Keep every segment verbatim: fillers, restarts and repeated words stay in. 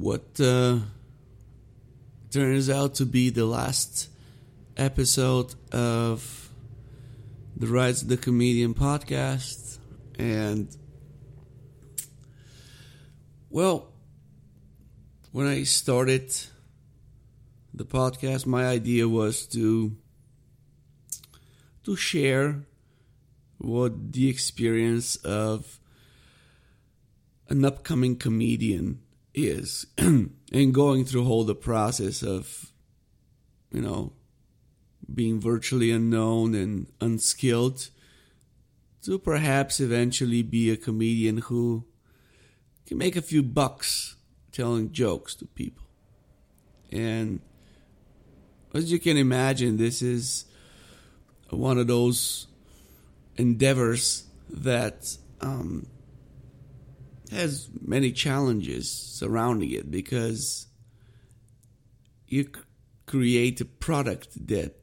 what uh, turns out to be the last episode of the Rise of the Comedian podcast. And, well, when I started the podcast, my idea was to to share what the experience of an upcoming comedian is and going through all the process of, you know, being virtually unknown and unskilled to perhaps eventually be a comedian who can make a few bucks telling jokes to people. And as you can imagine, this is one of those endeavors that um, has many challenges surrounding it, because you c- create a product that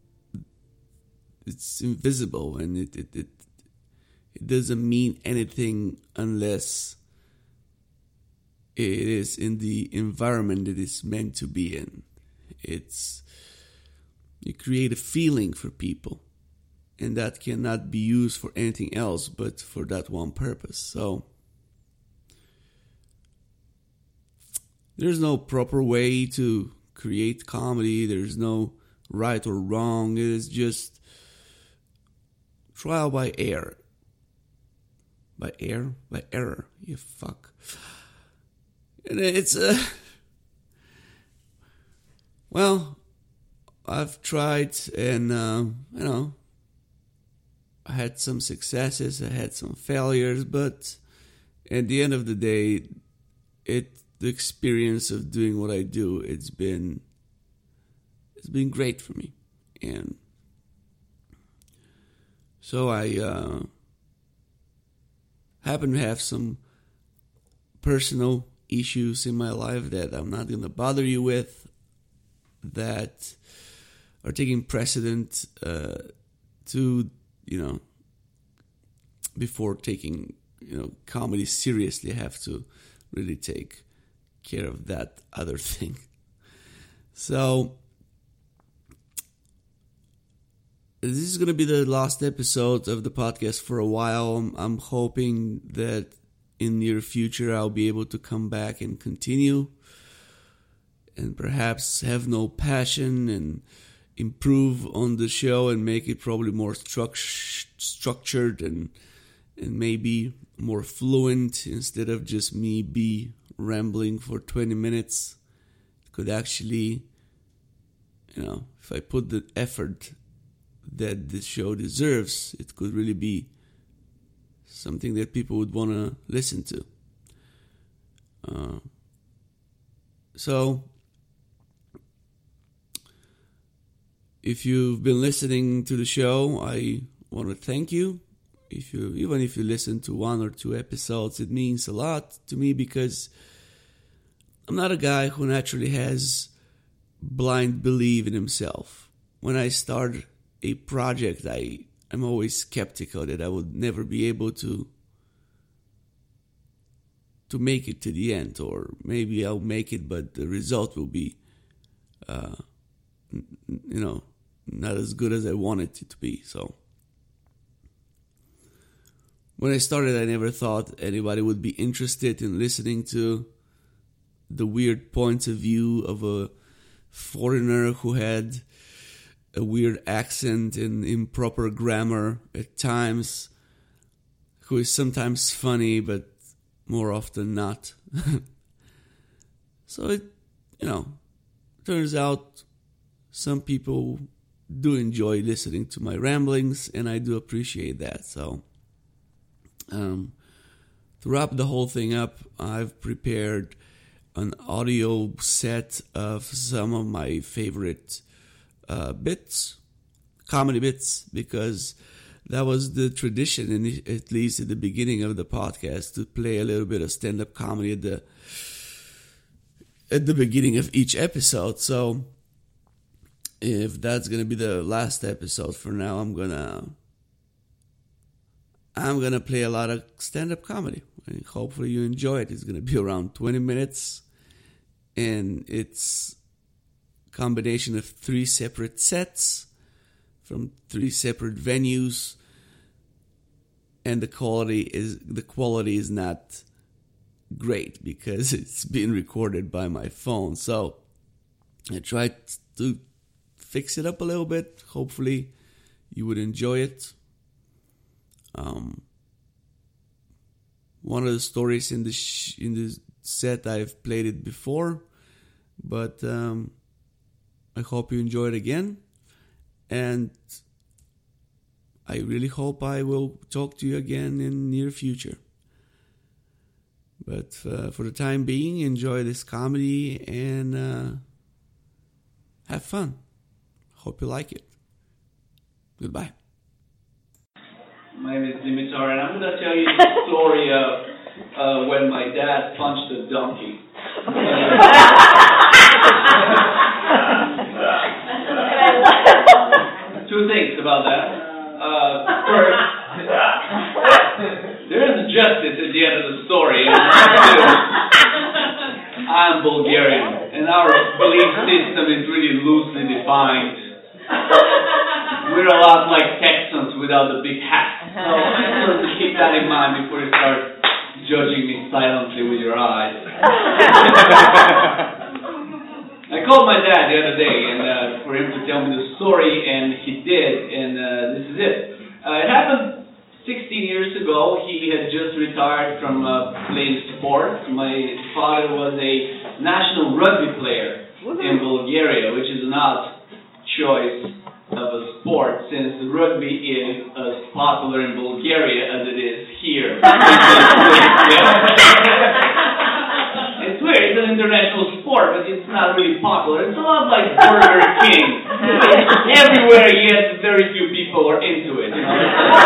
it's invisible and it, it, it, it doesn't mean anything unless it is in the environment that it's meant to be in. It's you create a feeling for people, and that cannot be used for anything else but for that one purpose. So there's no proper way to create comedy. There's no right or wrong. It is just trial by error. By error? By error. You fuck. And it's a... Uh, well, I've tried, and, uh, you know, I had some successes, I had some failures, but at the end of the day, it the experience of doing what I do, it's been it's been great for me. And so I uh, happen to have some personal issues in my life that I'm not going to bother you with, that are taking precedent uh, to, you know, before taking, you know, comedy seriously, I have to really take care of that other thing. So this is going to be the last episode of the podcast for a while. I'm, I'm hoping that in the near future I'll be able to come back and continue, and perhaps have no passion and improve on the show and make it probably more struct- structured and and maybe more fluent, instead of just me be rambling for twenty minutes. It could actually, you know, if I put the effort that the show deserves, it could really be something that people would want to listen to. Uh, so if you've been listening to the show, I want to thank you. If you, even if you listen to one or two episodes, it means a lot to me, because I'm not a guy who naturally has blind belief in himself. When I start a project, I am always skeptical that I would never be able to to make it to the end, or maybe I'll make it, but the result will be, uh, you know, not as good as I wanted it to be. So when I started, I never thought anybody would be interested in listening to the weird points of view of a foreigner who had a weird accent and improper grammar at times, who is sometimes funny, but more often not. So it, you know, turns out some people do enjoy listening to my ramblings, and I do appreciate that. So um, to wrap the whole thing up, I've prepared an audio set of some of my favorite uh, bits, comedy bits, because that was the tradition, in, at least at the beginning of the podcast, to play a little bit of stand-up comedy at the at the beginning of each episode. So if that's gonna be the last episode for now, I'm gonna I'm gonna play a lot of stand-up comedy, and hopefully you enjoy it. It's gonna be around twenty minutes, and it's a combination of three separate sets from three separate venues, and the quality is the quality is not great because it's being recorded by my phone. So I tried to fix it up a little bit. Hopefully you would enjoy it. Um, one of the stories in the sh- in the set, I've played it before, but um, I hope you enjoy it again, and I really hope I will talk to you again in the near future. But uh, for the time being, enjoy this comedy and uh, have fun. Hope you like it. Goodbye. My name is Dimitar, and I'm going to tell you the story of uh, when my dad punched a donkey. Two things about that. Uh, first, there is justice at the end of the story. I'm Bulgarian, and our belief system is really loosely defined. We're a lot like Texans without the big hat. So just sort of keep that in mind before you start judging me silently with your eyes. I called my dad the other day and uh, for him to tell me the story, and he did, and uh, this is it. Uh, it happened sixteen years ago. He had just retired from uh, playing sports. My father was a national rugby player in Bulgaria, which is an odd choice of a sport, since rugby is as popular in Bulgaria as it is here. It's weird, it's an international sport, but it's not really popular. It's a lot like Burger King. Everywhere, yet very few people are into it. You know?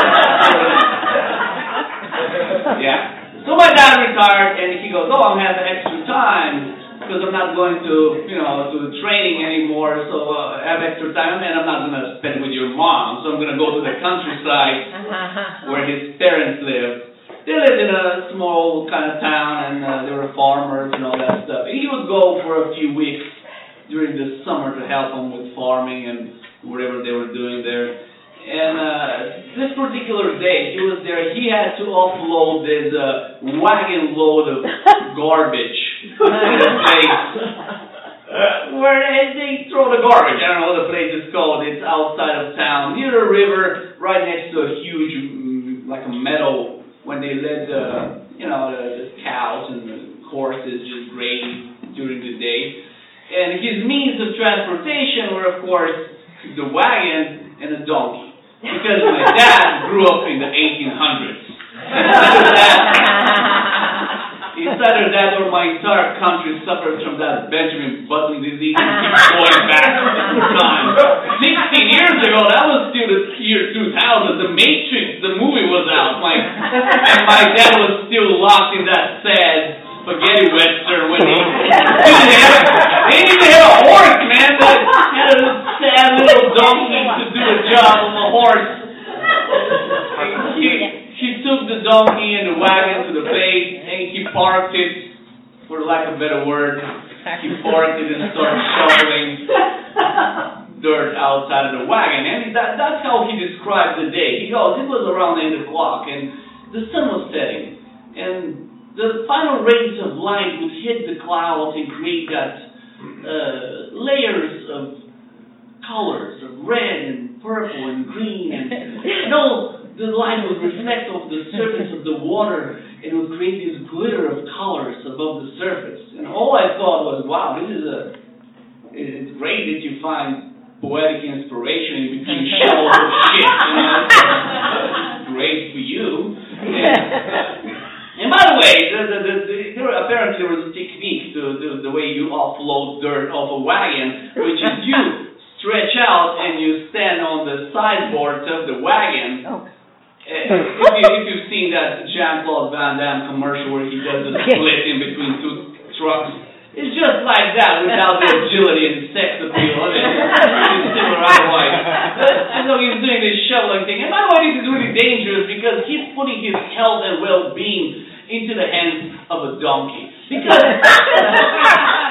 Yeah. So my dad retired, and he goes, oh, I'm having extra time, because I'm not going to, you know, to training anymore, so uh, I have extra time, and I'm not going to spend it with your mom, so I'm going to go to the countryside where his parents lived. They lived in a small kind of town, and uh, they were farmers and all that stuff. And he would go for a few weeks during the summer to help them with farming and whatever they were doing there. And uh, this particular day, he was there, he had to offload this uh, wagon load of garbage in a place where they throw the garbage. I don't know what the place is called. It's outside of town, near a river, right next to a huge, like a meadow, when they let the, you know, the, the cows and the horses just graze during the day. And his means of transportation were, of course, the wagon and a donkey. Because my dad grew up in the eighteen hundreds. Instead of that, or my entire country suffers from that Benjamin Button disease and keeps going back in time. Sixteen years ago, that was still the year two thousand. The Matrix, the movie was out. My, and my dad was still locked in that sad spaghetti western when he didn't have, they didn't even have a horse, man. They had a sad little donkey to do a job of a horse. He, he took the donkey and the wagon to the base, and he parked it, for lack of a better word, he parked it and started shoveling dirt outside of the wagon. And that, that's how he described the day. He goes, it was around eight o'clock, and the sun was setting, and the final rays of light would hit the clouds and create that uh, layers of colors, of red and purple and green, and you know, the light would reflect off the surface of the water and would create this glitter of colors above the surface. And all I thought was, wow, this is a, it's great that you find poetic inspiration in between shovels of shit, you know, it's great for you. And, And by the way, the, the, the, the, there apparently there was a technique to, to the way you offload dirt off a wagon, which is you stretch out and you stand on the sideboards of the wagon. Oh. Uh, if, you, if you've seen that Jean-Claude Van Damme commercial where he does the split in between two trucks, it's just like that without the agility and sex appeal of it. It's similar otherwise. And so he's doing this shoveling thing. And by the way, this is really dangerous because he's putting his health and well-being into the hands of a donkey. Because there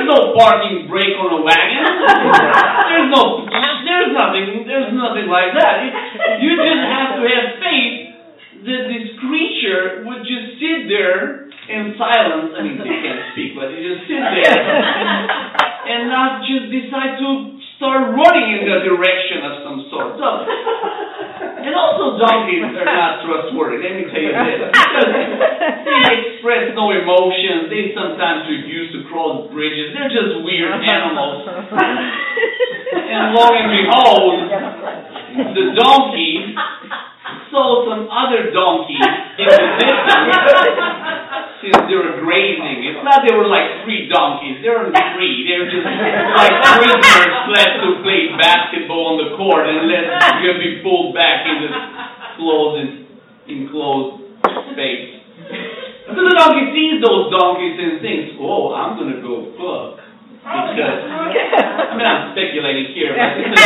There's no parking brake on a wagon. There's no, there's nothing, there's nothing like that. It, you just have to have faith that this creature would just sit there in silence. I mean, they can't speak, but you just sit there and not just decide to start running in the direction of some sort. So, and also donkeys are not trustworthy, let me tell you this. Because they express no emotions. They sometimes refuse to cross bridges. They're just weird animals. And lo and behold, the donkey saw some other donkeys in the distance since they were grazing. It's not they were like free donkeys. They were free. They were just like prisoners left to play basketball on the court and let them be pulled back in this closed, enclosed space. So the donkey sees those donkeys and thinks, oh, I'm going to go fuck. Because, I mean, I'm speculating here, but it's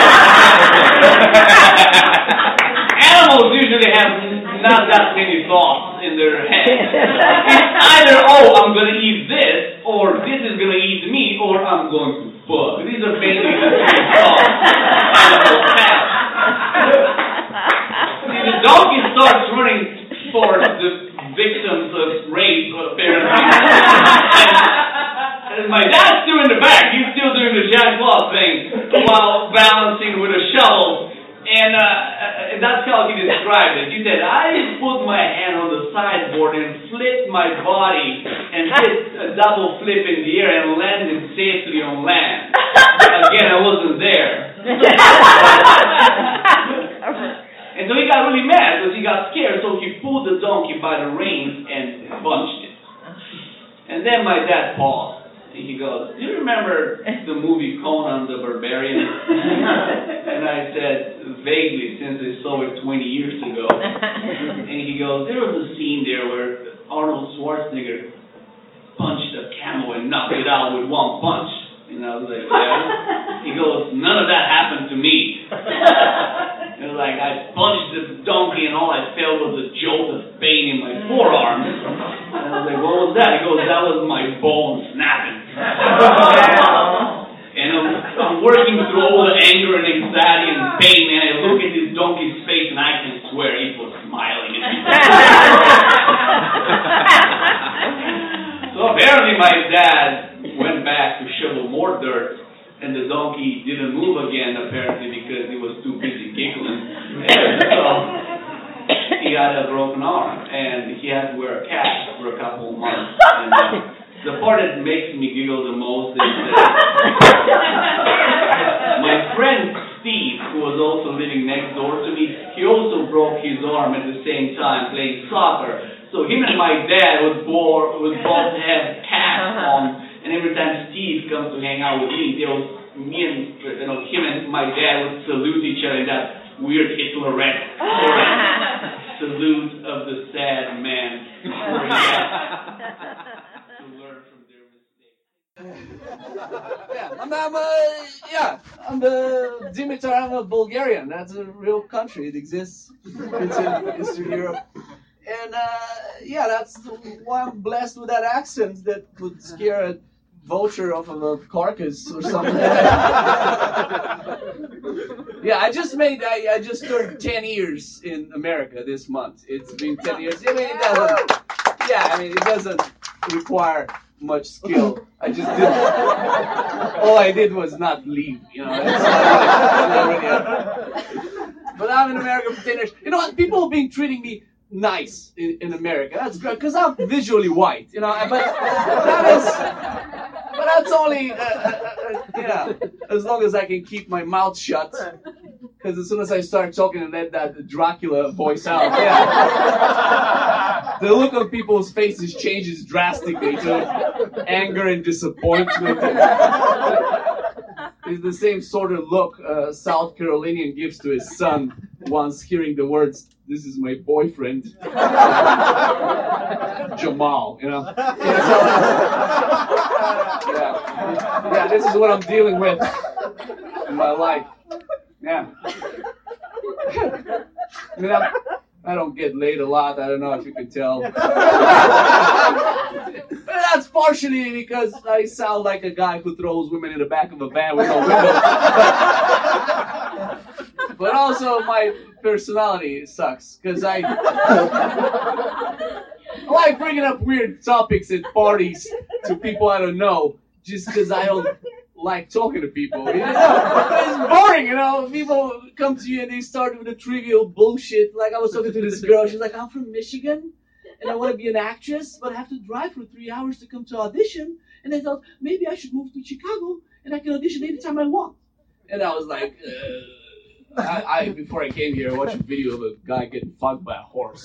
animals usually have not that many thoughts in their head. It's either, oh, I'm going to eat this, or this is going to eat me, or I'm going to fuck. These are basically the three thoughts animals have. See, the donkey starts running for the victims of rape, apparently. And my dad's still in the back. He's still doing the Jack Claw thing while balancing with a shovel. And uh, that's how he described it. He said, I put my hand on the sideboard and flipped my body and did a double flip in the air and landed safely on land. Again, I wasn't there. And so he got really mad because he got scared. So he pulled the donkey by the reins and punched it. And then my dad paused. He goes, do you remember the movie Conan the Barbarian? And I said, vaguely, since I saw it twenty years ago. And he goes, there was a scene there where Arnold Schwarzenegger punched a camel and knocked it out with one punch. And I was like, yeah. He goes, none of that happened to me. It was like, I punched the donkey and all I felt was a jolt of pain in my forearm. And I was like, what was that? He goes, that was my bone snapping. And I'm, I'm working through all the anger and anxiety and pain, and I look at this donkey's face and I can swear he was smiling at me. So apparently my dad went back to shovel more dirt, and the donkey didn't move again, apparently, because he was too busy giggling. And so he had a broken arm, and he had to wear a cast for a couple of months. And, uh, the part that makes me giggle the most is that my friend Steve, who was also living next door to me, he also broke his arm at the same time playing soccer. So him and my dad would, bore, would both have casts on, and every time Steve comes to hang out with me, they would, me and you know, him and my dad would salute each other in that weird Hitler-esque salute of the sad man. Yeah, I'm, I'm uh, yeah, I'm uh, Dimitar. I'm a Bulgarian. That's a real country. It exists. It's in Eastern Europe, and uh, yeah, that's why I'm blessed with that accent that would scare a vulture off of a carcass or something. Yeah, I just made. I, I just turned ten years in America this month. It's been ten years. I mean, it doesn't. Yeah, I mean, it doesn't require much skill. I just did. All I did was not leave. You know. That's not really, not really but I'm in America for ten years. You know what? People have been treating me nice in, in America. That's good because I'm visually white. You know, but that is. But that's only, uh, uh, uh, yeah, as long as I can keep my mouth shut. Because as soon as I start talking and let that Dracula voice out, yeah, the look on people's faces changes drastically to anger and disappointment. It's the same sort of look a South Carolinian gives to his son once hearing the words, "This is my boyfriend, Jamal," you know? Yeah, so, yeah. yeah, this is what I'm dealing with in my life. Yeah. I mean, I'm, I don't get laid a lot. I don't know if you can tell. But that's partially because I sound like a guy who throws women in the back of a van with no window. But, but also my personality sucks because I, I like bringing up weird topics at parties to people I don't know just because I don't like talking to people. You know? It's boring, you know. People come to you and they start with a trivial bullshit. Like I was talking to this girl. She's like, I'm from Michigan. And I want to be an actress, but I have to drive for three hours to come to audition. And I thought, maybe I should move to Chicago, and I can audition anytime I want. And I was like, uh, I, I before I came here, I watched a video of a guy getting fucked by a horse.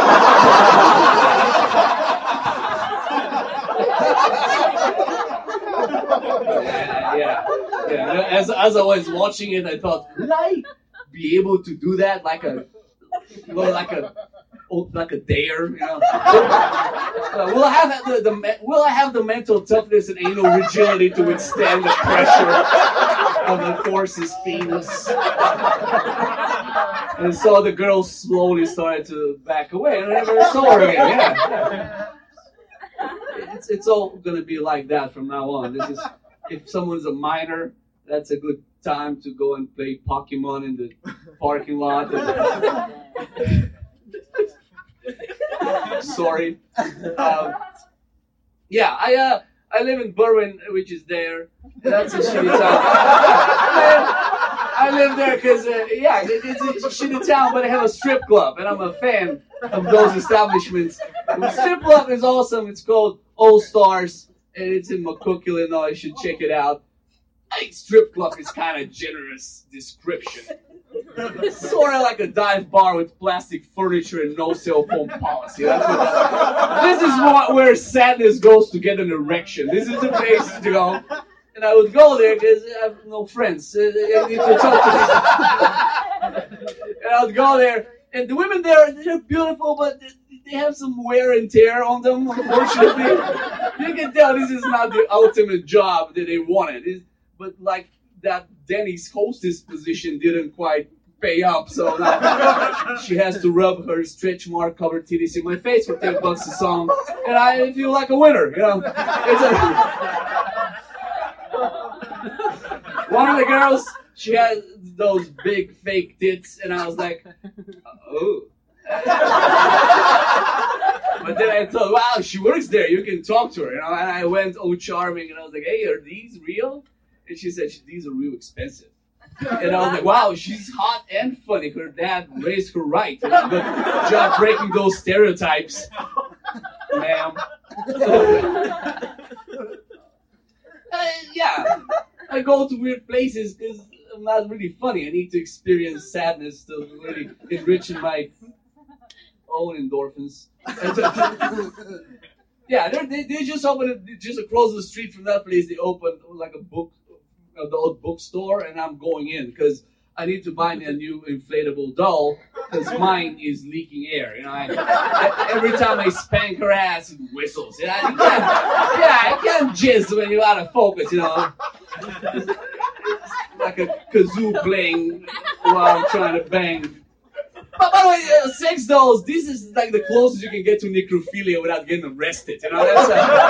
yeah, yeah, yeah. As, as I was watching it, I thought, would I be able to do that like a, well, like a, like a dare, you know? Uh, will I have the, the will I have the mental toughness and anal rigidity to withstand the pressure of the horse's penis? And so the girl slowly started to back away, and I never saw her again. Yeah, it's it's all gonna be like that from now on. This is if someone's a minor, that's a good time to go and play Pokemon in the parking lot. And, sorry. Um, yeah, I uh, I live in Berwyn, which is there. That's a shitty town. I live there because, uh, yeah, it, it's a shitty town, but I have a strip club, and I'm a fan of those establishments. The strip club is awesome. It's called All Stars, and it's in McCook, Illinois. You should check it out. I think strip club is kind of generous description. Sort of like a dive bar with plastic furniture and no cell phone policy. That's what, this is what, where sadness goes to get an erection. This is the place to go. And I would go there because I have no friends. I need to talk to people. And I would go there. And the women there, they're beautiful, but they have some wear and tear on them, unfortunately. You can tell this is not the ultimate job that they wanted. It's, but like that Denny's hostess position didn't quite pay up, so now she has to rub her stretch mark covered titties in my face for ten bucks a song, and I feel like a winner, you know. It's a... One of the girls, she had those big fake tits, and I was like, oh. But then I thought, wow, she works there, you can talk to her, you know. And I went, oh, charming, and I was like, hey, are these real? And she said, these are real expensive. And I was like, wow, she's hot and funny. Her dad raised her right. You know? Good job breaking those stereotypes, ma'am. uh, yeah, I go to weird places because I'm not really funny. I need to experience sadness to really enrich my own endorphins. Yeah, they they just opened it just across the street from that place. They opened like a book. The old bookstore, and I'm going in because I need to buy me a new inflatable doll because mine is leaking air. You know, I, I, every time I spank her ass, it whistles. You know, I can't, yeah, I can't jizz when you're out of focus. You know, like a kazoo playing while I'm trying to bang. But by the way, uh, sex dolls, this is like the closest you can get to necrophilia without getting arrested. You know, that's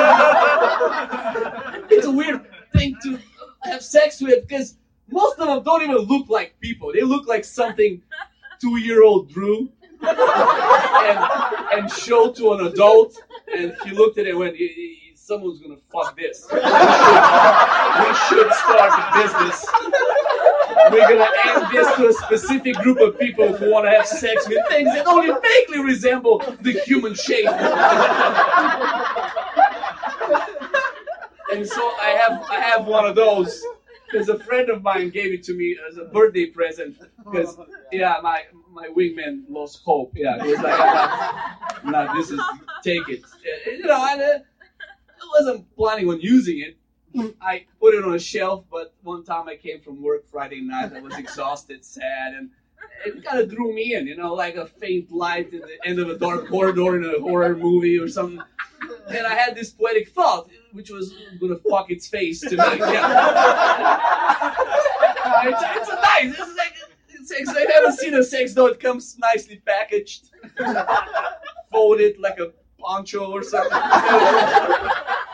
a, it's a weird thing to have sex with because most of them don't even look like people. They look like something two-year-old drew and, and showed to an adult, and he looked at it and went, someone's gonna fuck this. We should, we should start a business. We're gonna aim this to a specific group of people who want to have sex with things that only vaguely resemble the human shape. And so I have I have one of those because a friend of mine gave it to me as a birthday present because yeah my my wingman lost hope. Yeah, he was like, I'm not, I'm not, this is, take it. You know, I, I wasn't planning on using it. I put it on a shelf, but one time I came from work Friday night, I was exhausted, sad, and it kind of drew me in, you know, like a faint light at the end of a dark corridor in a horror movie or something. And I had this poetic thought, which was gonna fuck its face to me. Yeah. uh, it's, it's a nice, it's like, it's, it's, I haven't seen a sex doll. It comes nicely packaged, folded like a poncho or something.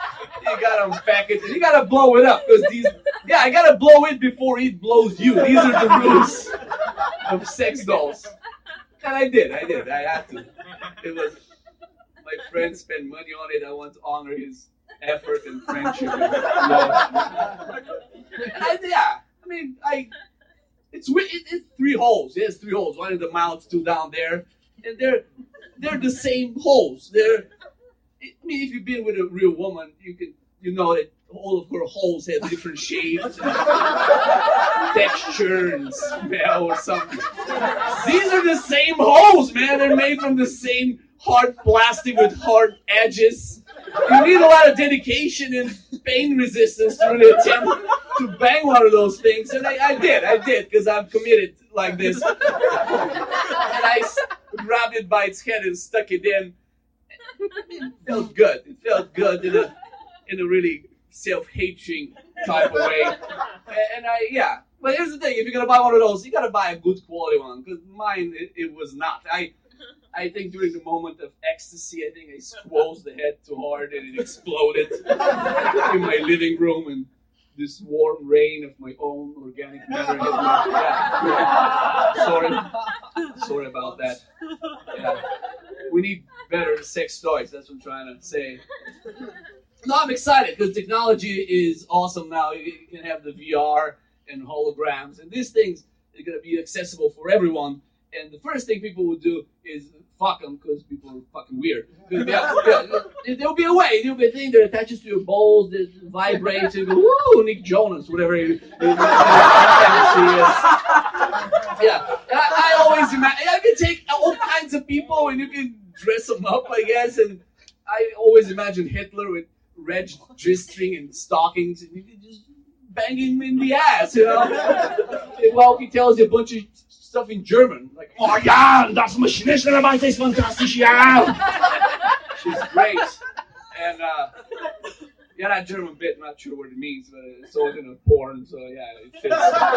you gotta unpack it, and you gotta blow it up, because these, yeah, I gotta blow it before it blows you. These are the rules of sex dolls. And I did, I did, I had to. It was, my friend spent money on it, I want to honor his effort and friendship and love. And I, yeah, I mean, I, it's, it, it's three holes, it has three holes, one in the mouth, two down there, and they're, they're the same holes. They're, I mean, if you've been with a real woman, you can, you know that all of her holes have different shapes, and texture, and smell, or something. These are the same holes, man. They're made from the same hard plastic with hard edges. You need a lot of dedication and pain resistance to really attempt to bang one of those things, and I, I did, I did, because I'm committed like this. And I grabbed it by its head and stuck it in. It felt good. It felt good in a in a really self-hating type of way. And I, yeah. But here's the thing: if you're gonna buy one of those, you gotta buy a good quality one. Because mine, it, it was not. I, I think during the moment of ecstasy, I think I squoze the head too hard and it exploded in my living room, and this warm rain of my own organic matter hit me. Yeah, yeah. Sorry, sorry about that. Yeah. We need better sex toys, that's what I'm trying to say. No, I'm excited because technology is awesome now. You can have the V R and holograms, and these things are going to be accessible for everyone. And the first thing people will do is fuck them, because people are fucking weird. Yeah, yeah, there'll be a way, there'll be a thing that attaches to your balls, that vibrates, and go, woo, Nick Jonas, whatever you, you, you, fantasy is. Yeah, I, I always imagine, I can take all kinds of people and you can dress them up, I guess, and I always imagine Hitler with red G-string and stockings, and you can just bang him in the ass, you know? And while he tells you a bunch of stuff in German, like, oh ja, das Maschinenarbeit ist fantastisch, ja! She's great. And, uh, yeah, that German bit, I'm not sure what it means, but it's always in a porn, so yeah, it fits.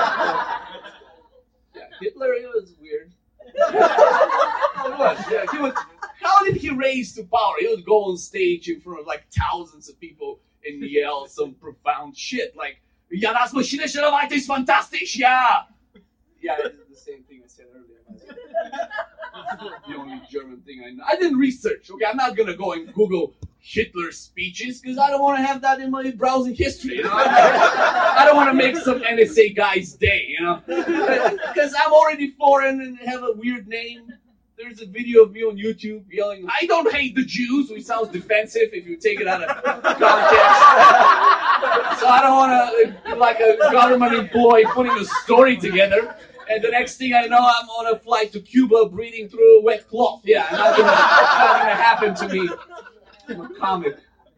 Yeah, Hitler, he was weird. He was, yeah, he was. How did he raise to power? He would go on stage in front of like thousands of people and yell some profound shit like, ja, das maschinelle Arbeit ist fantastisch, ja! Yeah, this is the same thing I said earlier. The only German thing I know. I didn't research, okay? I'm not gonna go and Google Hitler's speeches because I don't want to have that in my browsing history, you know? I don't want to make some N S A guy's day, you know? Because I'm already foreign and have a weird name. There's a video of me on YouTube yelling, I don't hate the Jews, which sounds defensive if you take it out of context. So I don't want to, like a government employee putting a story together, and the next thing I know, I'm on a flight to Cuba breathing through a wet cloth. Yeah, not gonna, not gonna happen to me. I'm a comic.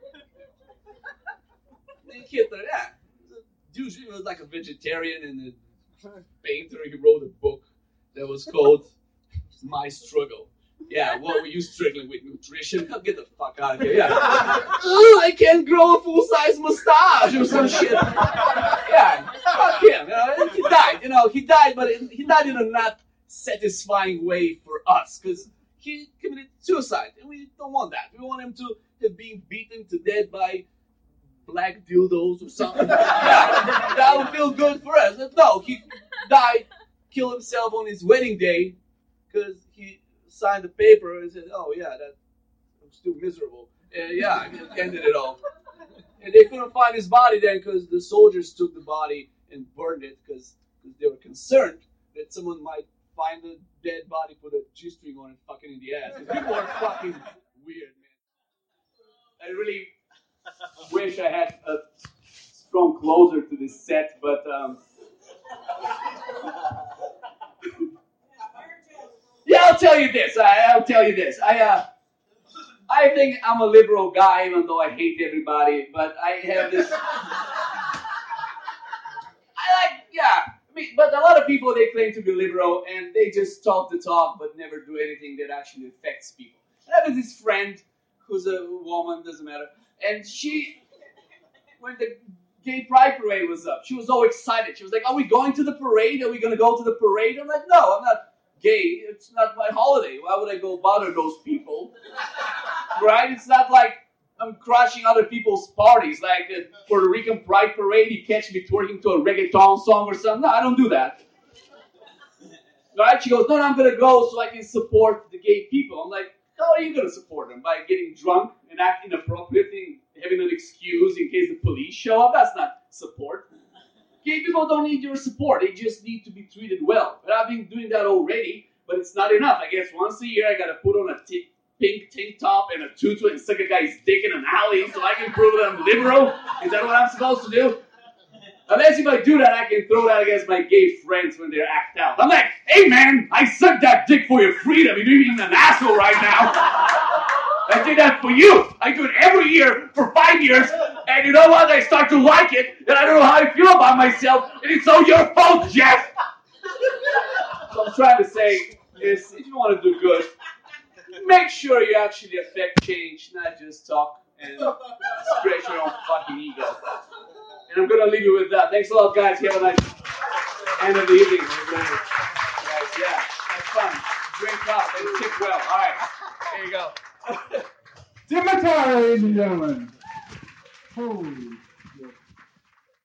Hitler, yeah. Dude, he was like a vegetarian and a painter. He wrote a book that was called My Struggle. Yeah, what were you struggling with? Nutrition? Get the fuck out of here. Yeah. Ooh, I can't grow a full-size mustache or some shit. Yeah, fuck him. You know, he died, you know, he died, but he died in a not satisfying way for us, because he committed suicide, and we don't want that. We want him to have been beaten to death by black dildos or something. Yeah, that would feel good for us. No, he died, killed himself on his wedding day, because he signed the paper and said, oh yeah, that I'm still miserable. And yeah, it ended it all. And they couldn't find his body then because the soldiers took the body and burned it because they were concerned that someone might find a dead body, put a G-string on it, fucking in the ass. People are fucking weird, man. I really wish I had a strong closer to this set, but um, yeah, I'll tell you this. I, I'll tell you this. I uh, I think I'm a liberal guy, even though I hate everybody. But I have this. I like, yeah. I mean, but a lot of people, they claim to be liberal, and they just talk the talk, but never do anything that actually affects people. And I have this friend who's a woman, doesn't matter, and she, when the gay pride parade was up, she was so excited. She was like, "Are we going to the parade? Are we going to go to the parade?" I'm like, "No, I'm not gay. It's not my holiday. Why would I go bother those people?" Right? It's not like I'm crashing other people's parties. Like the Puerto Rican Pride Parade, you catch me twerking to a reggaeton song or something. No, I don't do that. Right? She goes, no, no, I'm going to go so I can support the gay people. I'm like, how are you going to support them? By getting drunk and acting inappropriately, having an excuse in case the police show up? That's not support. Gay people don't need your support. They just need to be treated well. But I've been doing that already, but it's not enough. I guess once a year I got to put on a t- pink tank top and a tutu and suck a guy's dick in an alley so I can prove that I'm liberal? Is that what I'm supposed to do? Unless if I do that, I can throw that against my gay friends when they act out. I'm like, hey man, I sucked that dick for your freedom. You're being an asshole right now. I did that for you. I do it every year for five years. And you know what? I start to like it. And I don't know how I feel about myself. And it's all your fault, Jeff. What I'm trying to say is, if you want to do good, make sure you actually affect change, not just talk and scratch your own fucking ego. And I'm going to leave you with that. Thanks a lot, guys. You have a nice end of the evening. Guys, yeah, have fun. Drink up and tip well. All right, there you go. Dimitar, ladies and gentlemen. Holy.